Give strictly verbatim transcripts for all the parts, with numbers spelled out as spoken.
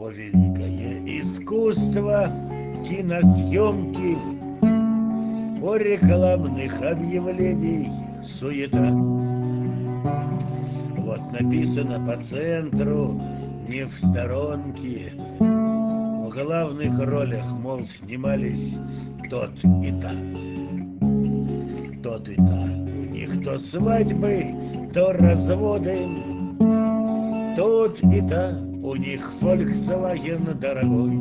О, великое искусство киносъемки, о рекламных объявлений суета. Вот написано по центру, не в сторонке. В главных ролях, мол, снимались тот и та. Тот и та. У них то свадьбы, то разводы. Тот и та. У них Volkswagen дорогой.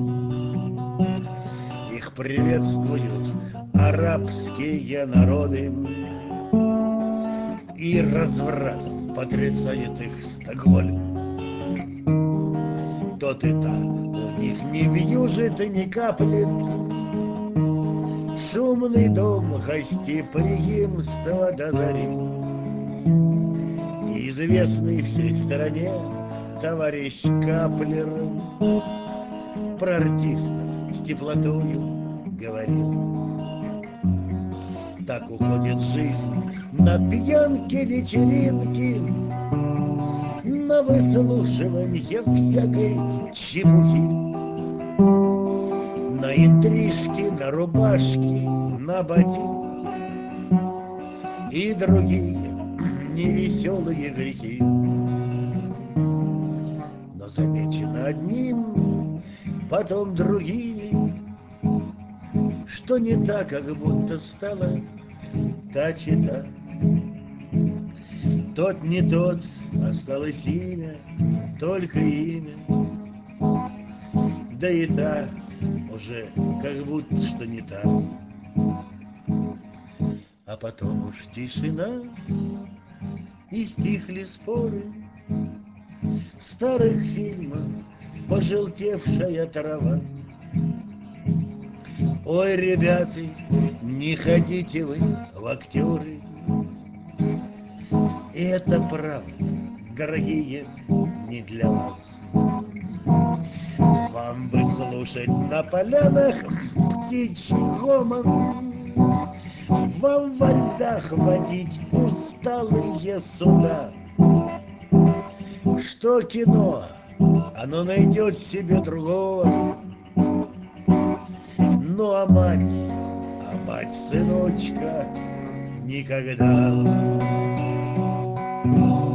Их приветствуют арабские народы, и развратом потрясает их Стокгольм. Тот и та. У них не вьюжит и не каплет. Шумный дом гостеприимства до зари. Известный всей стране товарищ Каплер про артистов с теплотою говорил. Так уходит жизнь на пьянки, вечеринки, на выслушивание всякой чепухи, на интрижки, на рубашки, на ботинки и другие невеселые грехи. Но замечено одним, потом другими, что не так, как будто стала та чета. Тот не тот, осталось имя, только имя. Да и та уже как будто что не та. А потом уж тишина, и стихли споры старых фильмов, пожелтевшая трава. Ой, ребята, не ходите вы в актеры. И это правда, дорогие, не для вас. Вам бы слушать на полянах птичий гомон, вам во льдах водить усталые суда. Что кино, оно найдет себе другого. Ну а мать, а мать сыночка никогда.